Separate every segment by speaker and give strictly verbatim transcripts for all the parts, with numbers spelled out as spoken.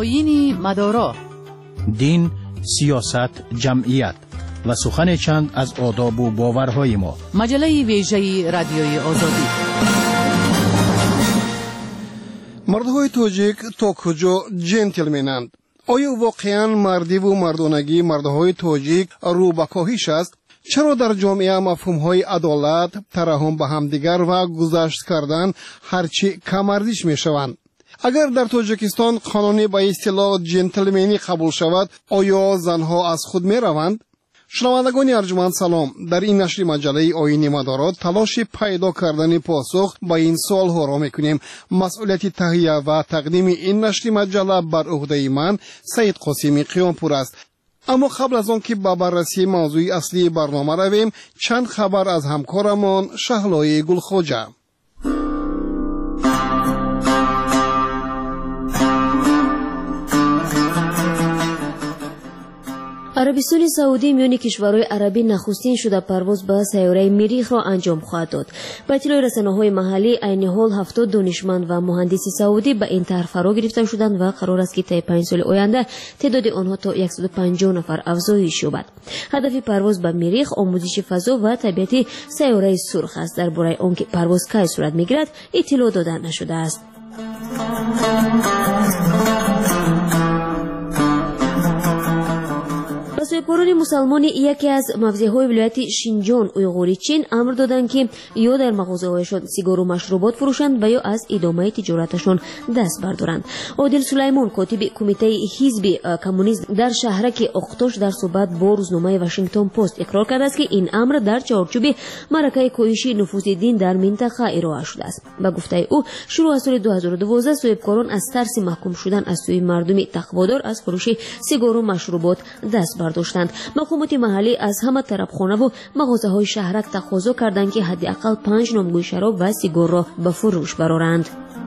Speaker 1: آیین مدارا،
Speaker 2: دین، سیاست، جمعیت و سخن چند از آداب و باورهای ما.
Speaker 1: مجله ویژه رادیوی آزادی.
Speaker 3: مردهای تاجیک تا کجا جنتلمنند؟ آیا واقعا مردی و مردانگی مردهای تاجیک رو به کاهش است؟ چرا در جامعه مفهوم‌های عدالت، ترحم به همدیگر و گذشت کردن هرچی کم‌ارزش می‌شوند؟ اگر در تاجیکستان قانونی به اصطلاح جنتلمنی قبول شود، آیا زنها از خود می‌روند؟ شنوندگان ارجمند سلام. در این نشر مجله آیین مدارا تلاش پیدا کردن پاسخ به این سوال‌ها را می‌کنیم. مسئولیت تهیه و تقدیم این نشر مجله بر عهده من سید قاسمی قیامپور است. اما قبل از آن که به بررسی موضوع اصلی برنامه رویم، چند خبر از همکارمان شهلای گلخوجه.
Speaker 4: عربستان سعودی میان کشورهای عربی نخستین شده پرواز به سیاره مریخ را انجام خواهد داد. به اطلاع رسانه‌های محلی، عین حال هفتاد دانشمند و مهندس سعودی به این طرح فرا گرفته شدند و قرار است که طی پنج سال آینده تعداد آنها تا صد و پنجاه نفر افزایش یابد. هدف پرواز به مریخ آموزش فضا و طبیعت سیاره سرخ است. درباره آنکه پرواز کی صورت میگیرد اطلاع داده نشده است. سویپوران مسلمان یکی از موضعهای ولایت شینجان اویغوری چین امر دادند که یا در مغازه‌هایشان سیگار و مشروبات فروشند و یا از ادامه تجارتشان دست بردارند. عادل سلیمان، کاتب کمیته حزب کمونیست در شهرک اقتاش، در صحبت با روزنامه واشنگتن پست اقرار کرده است که این امر در چارچوب معرکه کاهش نفوذ دین در منطقه ارائه شده است. به گفته او، شروع از سال دو هزار و دوازده سویپکاران از ترس محکوم شدن از سوی مردم تقوادار از فروش سیگار و مشروبات دست برداشتند. مقامات محلی از همه طرفخانه و مغازه‌های شهرک تقاضا کردند که حداقل پنج نامگوی شراب و سیگار را به فروش برآورند.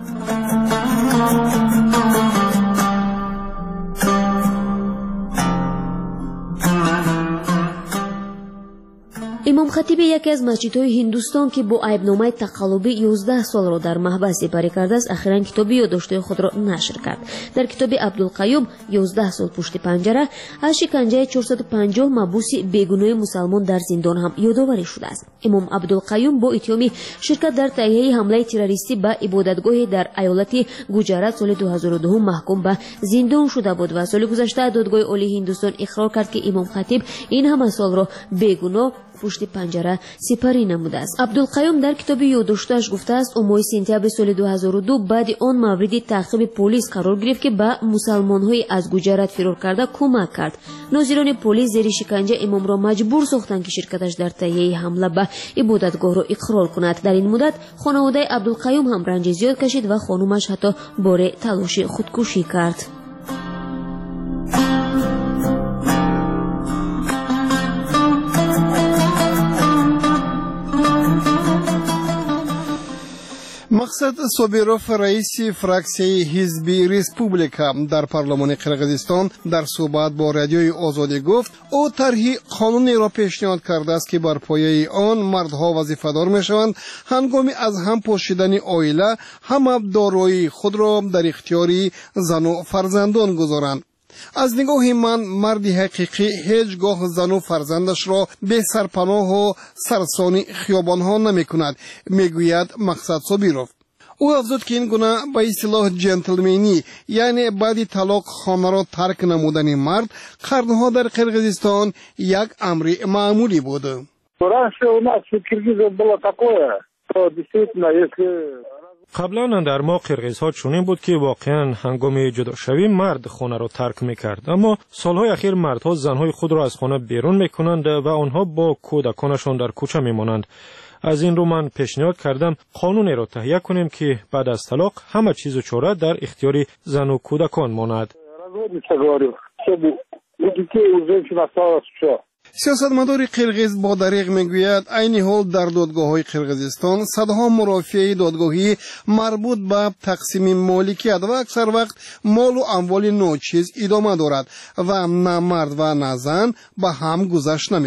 Speaker 4: امام خطیب یکی از مسجدهای هندوستان که با عیبنامه تقلبی یازده سال را در محبس سپری کرده است، اخیراً کتابی یادداشت‌های خود را نشر کرد. در کتاب عبدالقیوم یازده سال پشت پنجره از شکنجه چهارصد و پنجاه محبوس بیگناه مسلمان در زندان هم یادآوری شده است. امام عبدالقیوم با اتهام شرکت در تهیه حمله تروریستی به عبادتگاه در ایالت گوجرات سال دو هزار و دو محکوم به زندان شده بود و سال گذشته دادگاه عالی هندوستان اقرار کرد که امام خطیب این همه سال را بیگناه پشت پنجره سپری نموده است. عبدالقیوم در کتاب یادداشتش گفته است ماه سپتامبر سال دو هزار و دو بعد آن مورد تعقیب پلیس قرار گرفت که به مسلمان‌های از گوجرات فرار کرده کمک کرد. ناظران پلیس زیر شکنجه امام را مجبور ساختند که شرکتش در تهیه حمله به عبادتگاه را اقرار کند. در این مدت خانواده عبدالقیوم هم رنج زیاد کشید و خانومش حتی بار تلاش خودکشی کرد.
Speaker 3: مقصد صابیروف، رئیس فراکسیون حزب ریسپوبلیکا در پارلمان قرقیزستان، در صحبت با رادیوی آزادی گفت او طرح قانونی را پیشنهاد کرده است که بر پایه آن مردها وظیفه‌دار میشوند هنگام از هم پاشیدن عائله هم دارایی خود را در اختیار زن و فرزندان گذارند. از نگاه من مردی حقیقی هیچگاه زن و فرزندش را به سرپناه و سرسان خیابانها نمی کند، می گوید مقصد صابیروف. او افزود که این گونه به اصطلاح جنتلمنی، یعنی بعد طلاق خانه را ترک نمودن مرد، قرنها در قرقیزستان یک امر معمولی بود.
Speaker 5: قبلا در ما قرقیزها چنین بود که واقعا هنگام جداشوی مرد خانه را ترک میکرد، اما سالهای اخیر مردها زنهای خود را از خانه بیرون میکنند و آنها با کودکانشان در کوچه میمانند. از این رو من پیشنهاد کردم قانونی را تهیه کنیم که بعد از طلاق همه چیز و چاره در اختیار زن و کودکان ماند.
Speaker 3: سیاستمدار قرقیز با دریغ میگوید عین حال در دادگاه‌های قرقیزستان صدها مرافعه دادگاهی مربوط به تقسیم مالکیت و اکثر وقت مال و اموال ناچیز ادامه دارد و نه مرد و نه زن به هم گذشت نمی‌کنند.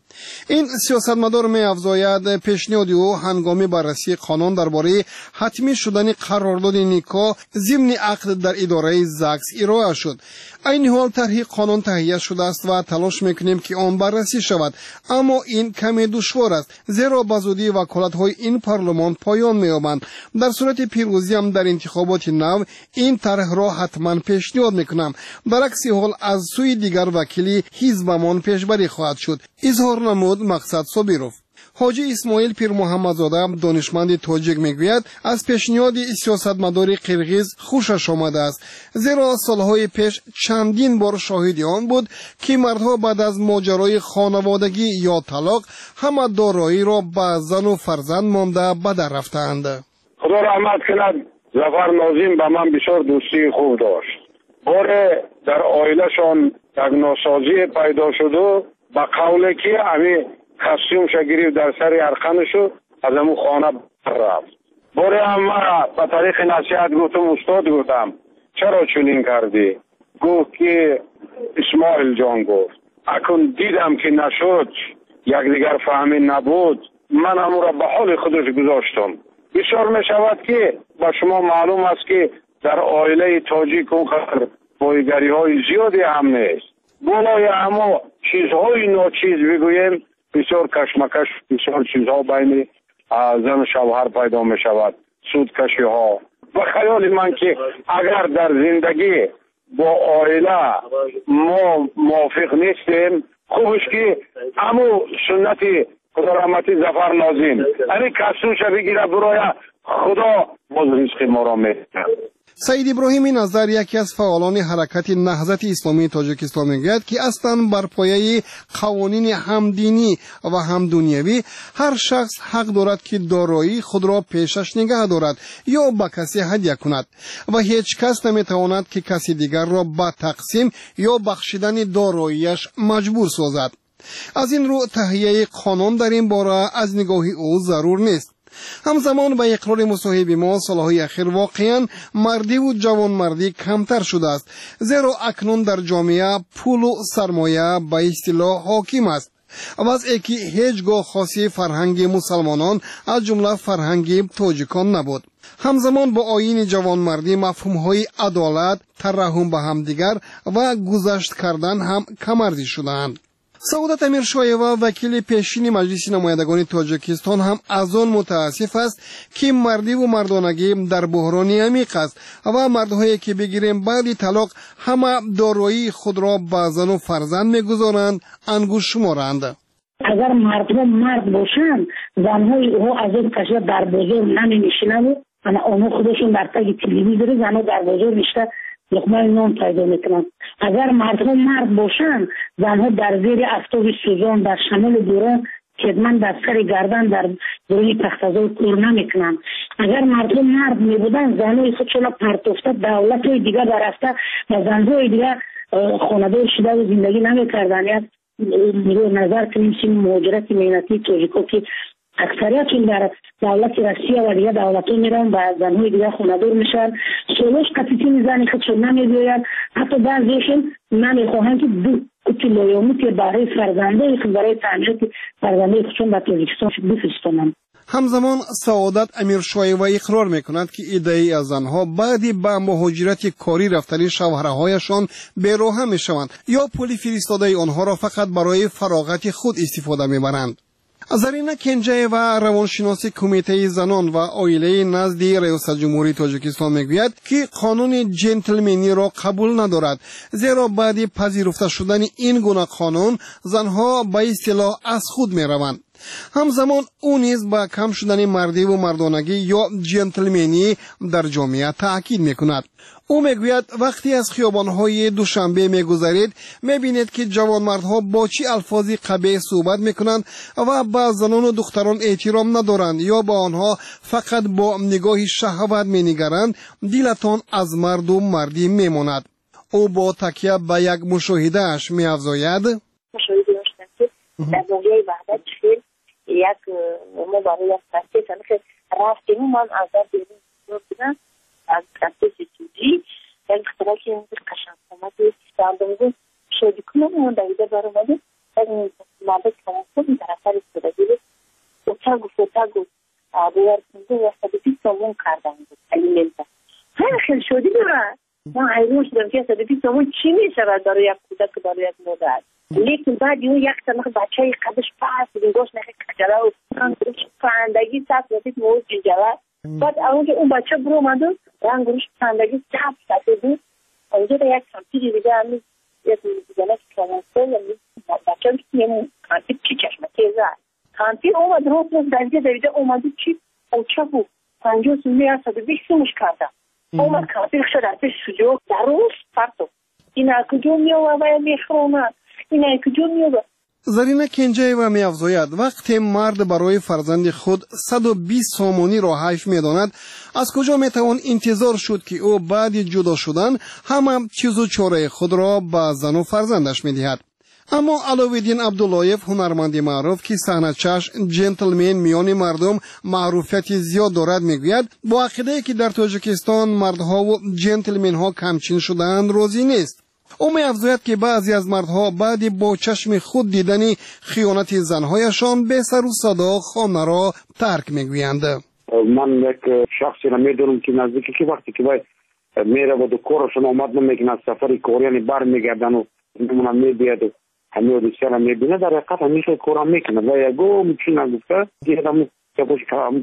Speaker 3: این سیاستمدار می افزاید پیشنهاد او هنگام بررسی قانون درباره حتمی شدن قرارداد نیکا ضمن عقد در اداره زاکس ارائه شد. این حال طرح قانون تهیه شده است و تلاش میکنیم که آن بررسی شود، اما این کمی دشوار است زیرا به زودی وکالت‌های این پارلمان پایان می‌یابند. در صورت پیروزی هم در انتخابات نو این طرح را حتما پیشنهاد میکنم. در عکس حال از سوی دیگر وکیلی حزبمان پیشبری خواهد شد، اظهار نمود مقصد صابیروف. حاجی اسماعیل پیر محمدزاده دانشمند تاجیک میگوید از پیشنهاد سیاستمدار قرغیز خوشش آمده است، زیرا سالهای پیش چندین بار شاهد آن بود که مردها بعد از ماجرای خانوادگی یا طلاق همه دارایی را به زن و فرزند مانده به در رفتند.
Speaker 6: خدا رحمت کند ظفر ناظم به من بسیار دوستی خوب داشت. بار در عائله‌شان یک ناسازی پیدا شد و به قوله که امی کاستیوم شگیری در سر ارخانشو از امو خانه رفت. باره هم من به طریق نصیحت گفتم استاد گفتم چرا چنین کردی؟ گفت که اسماعیل جان گفت اکن دیدم که نشد یک دیگر فهمی نبود، من امو را به حال خودش گذاشتم. بسیار می شود که با شما معلوم است که در عائله تاجیک اون خطر بایگری های زیادی هم نیست. بالای اما چیزهای ناچیز بگویم بسیار کشمکش، بسیار چیزها بین زن و شوهر پیدا می شود، سودکشی ها. و خیال من که اگر در زندگی با عائله ما موافق نیستیم، خوبش که همو سنتی خدا رحمتی ظفر ناظم یعنی کسوش بگیره برای خدا باز رزق ما را میده.
Speaker 3: سعید ابراهیمی نظر یکی از فعالان حرکت نهضت اسلامی تاجیکستان میگوید که اصلا بر پایه قوانین همدینی و همدنیوی هر شخص حق دارد که دارایی خود را پیشش نگه دارد یا به کسی هدیه کند و هیچ کس نمیتواند که کسی دیگر را به تقسیم یا بخشیدن داراییش مجبور سازد. از این رو تهیه قانون در این باره از نگاه او ضرور نیست. همزمان با اقرار مصاحب ما سالهای اخیر واقعا مردی و جوانمردی کمتر شده است، زیرا اکنون در جامعه پول و سرمایه به اصطلاح حاکم است. وضعی که هیچگاه خاصی فرهنگ مسلمانان از جمله فرهنگ تاجیکان نبود. همزمان با آیین جوانمردی مفهوم‌های عدالت، ترحم به همدیگر و گذشت کردن هم کم‌ارزی شدند. سعادت امیرشایوا وکیل پیشین مجلس نمایندگان تاجیکستان هم از آن متاسف است که مردی و مردانگی در بحرانی عمیق است و مردهایی که بگیریم بعد طلاق همه دارایی خود را به زن و فرزند میگذارند انگوش شمارند.
Speaker 7: اگر مردم مرد باشند زنهای او از این کشور در بازار نمی نشینند، اما اونو خودشون در تگ تلویزیون زنها در بازار نشته لقمه نان پیدا میکنند. اگر مردم مرد باشند زنها در زیر آفتاب سوزان در شمال بوران خدمت در سر گردن در روی تخت‌های کور نمیکنند. اگر مردم مرد میبودند زنهای خودشون پرتافته دولت‌های دیگر برفته و زنهای دیگر خانواده شده و زندگی نمیکردند. میگه نظر کنیم سیم مهاجرت مهنتی تاجیکا که اکثریتشون در دولت روسیه و دیگه دولت‌ها میرن و زنهای دیگه خونه‌دار میشن. سولوش قطعی زنی خودشون نمیگوید، حتی بعضیشون نمیخواهند که دو کتی لایامیتی برای فرزنده خود برای تعمیرات فرزنده خودشون به تاجیکستان بفرستند.
Speaker 3: همزمان سعادت امیرشایوا اقرار میکند که ایده‌ای از زنها بعدی به مهاجرت کاری رفتن شوهرهایشان بی‌راه میشوند یا پول فرستاده آنها را فقط برای فراغت خود استفاده میبرند. زرینه کنجه و روانشناس کمیته زنان و عائله نزد ریاست جمهوری تاجیکستان میگوید که قانون جنتلمنی را قبول ندارد، زیرا بعد پذیرفته شدن این گونه قانون زنها به اصطلاح از خود میروند. همزمان او نیز با کم شدن مردی و مردانگی یا جنتلمنی در جامعه تاکید میکند. او میگوید وقتی از خیابان‌های دوشنبه میگذرید میبینید که جوانمردها با چه الفاظی قبیح صحبت میکنند و با زنان و دختران احترام ندارند یا با آنها فقط با نگاه شهوت مینگرند. دلتان از مرد و مردی میماند. او با تکیه به یک مشاهده اش میافزاید
Speaker 8: مشاهده داشتم که در دنیای وحدت خیلی یک ما برای یک تحصیل که رفتیم من از در بیرون بودم از کسیس توجی یک اختراع که این قشنگ آمد دردم بود شادی کنم اون دویده بر اومده از این مابت کنم صد و بیست سومون کردن بود الیمنت. خیلی خیلی شدی داره. من حیران شدم که صد و بیست سومون چی میشود برای یک کودک برای یک مادر. لیکن بعد اون یک سال بچه قدش پاس دیگوش نخی کجلا و پرندگی ساعت رسید موز جنجلا. بعد اون که اون بچه برو اومد رنگش پرندگی ساعت ساعت بود. اونجا یک سانتی دیگه همی یک دیگه که یعنی بچه هم که نمون کانتی چی چشمه تیزه کانتی اومد روز روز درگه دویده اومده چی اوچه بود پنجاه سومی از صد و بیست سومش کردم اومد کانتی شد ازش سجوک در روز پرتو این کجا میوه و میخرونه این کجا میوه.
Speaker 3: زرینه کنجای و می افزاید وقتی مرد برای فرزند خود صد و بیست سامانی را حیف می داند از کجا می توان انتظار شد که او بعد جدا شدن همه چیز و چاره خود را به زن و فرزندش می دهد. اما علاوالدین عبداللهیف هنرمند معروف که صحنه‌چش جنتلمن میان مردم معروفیت زیاد دارد میگوید با عقیده که در تاجیکستان مردها و جنتلمن ها کمچین شده‌اند راضی نیست. او می افزاید که بعضی از مردها بعد با چشم خود دیدن خیانت زنهایشان به سر و صدا خانه را ترک میگویند.
Speaker 9: من یک شخصی را میدونم که نزدیکی که وقتی که باید میره و دو کارشون آمد نمیکنه از سفر کاری بر میگردن و نمونه میبید و همه روسیه را میبینه در حقیقت همیشه کارا میکنه و یکو چی نگفته دیدم که باش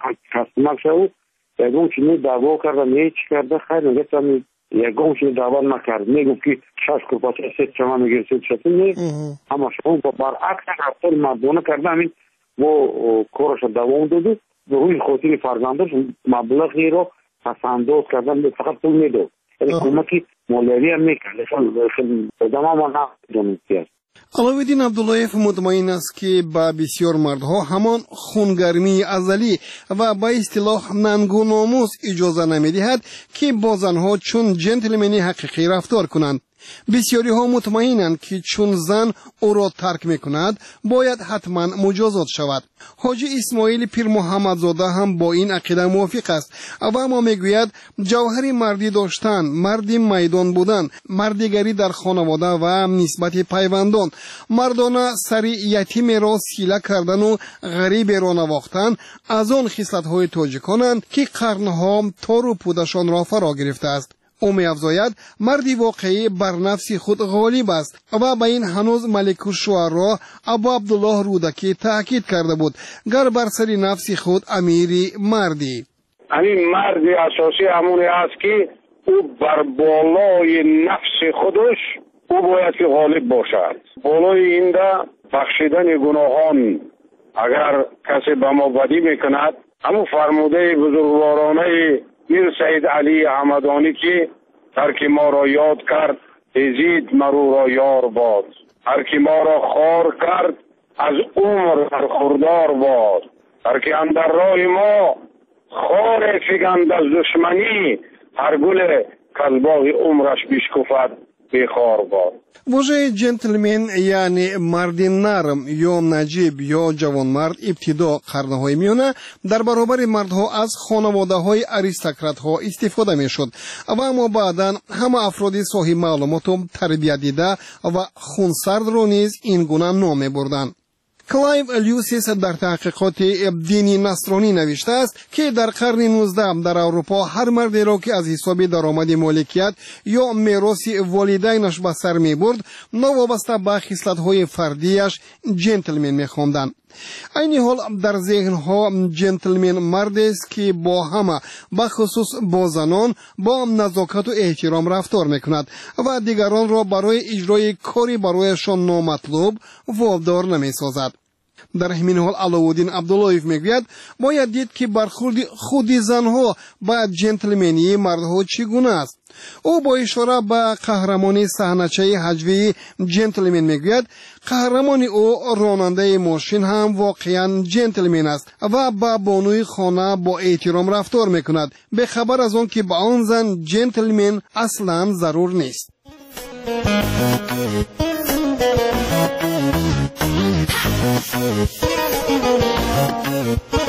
Speaker 9: کستمک شد یکو چی می دعوا کرده می چی کرده خیلی نگفتم یکو چی دعوا نکرد میگفت که شش کپاچه ست شما میگیر ست شد می اما شما با برعکس رفتار مردونه کرده همین و کارش دوام داده و روی خاطر فرزندش مبلغی رو پسنداز کردن فقط پول میداد یعنی کمکی مالیاتی هم میکرد خیلی دمه ما نمیدونیم چی است.
Speaker 3: علاوالدین عبداللهیف مطمئن است که با بسیار مردها همان خونگرمی ازلی و با اصطلاح ننگ و ناموس اجازه نمیدهد که با زنها چون جنتلمنی حقیقی رفتار کنند. بسیاری ها مطمئنند که چون زن او را ترک میکند باید حتما مجازات شود. حاجی اسماعیل پیر محمدزاده هم با این عقیده موافق است و اما میگوید جوهر مردی داشتن، مردی میدان بودن، مردیگری در خانواده و نسبت پیوندان، مردانه سری یتیم را سیله کردن و غریب را نواختن از آن خصلت های تاجیکانند که قرنها تار و پودشان را فرا گرفته است. او می افزاید مردی واقعی بر نفس خود غالب است و به این هنوز ملک الشعرا ابو عبدالله رودکی تاکید کرده بود گر بر سر نفس خود امیری مردی.
Speaker 6: همین مردی اساسی همونی است که او بر بالای نفس خودش او باید که غالب باشد. بالای این ده بخشیدن گناهان اگر کسی به ما بدی میکند همون فرموده بزرگوارانه میر سید علی حمدانی که هر کی ما را یاد کرد ازید مرو را یار باد، هر کی ما را خار کرد از عمر برخوردار باد، هر کی اندر راه ما خار فگند از دشمنی هر گل کلباغ عمرش بیشکفد بیخار باد.
Speaker 3: واژه جنتلمن یعنی مرد نرم یا نجیب یا جوانمرد ابتدا قرنهای میانه در برابر مردها از خانواده های اریستوکرات ها استفاده می شد و اما بعدا همه افراد صاحب معلومات و تربیت دیده و خونسرد رو نیز این گونه نام بردن. کلایو لیوسیس در تحقیقات دینی نصرانی نوشته است که در قرن نوزدهم در اروپا هر مردی را که از حساب درآمد مالکیت یا میراث والدینش به سر می برد نوابسته به خصلت‌های فردیش جنتلمن می خواندند. این حال در ذهنها جنتلمن مرد است که با همه بخصوص با زنان با نزاکت و احترام رفتار میکند و دیگران را برای اجرای کاری برایشان نامطلوب وادار نمیسازد. در همین حال علاوالدین عبداللهیف میگوید باید دید که برخورد خود زنها با جنتلمنی مردها چگونه است. او با اشاره به قهرمانی صحنه‌چه هجوی جنتلمن میگوید قهرمان او راننده ماشین هم واقعا جنتلمن است و با بانوی خانه با احترام رفتار میکند به خبر از آن که با آن زن جنتلمن اصلا ضرور نیست.
Speaker 10: Thank you.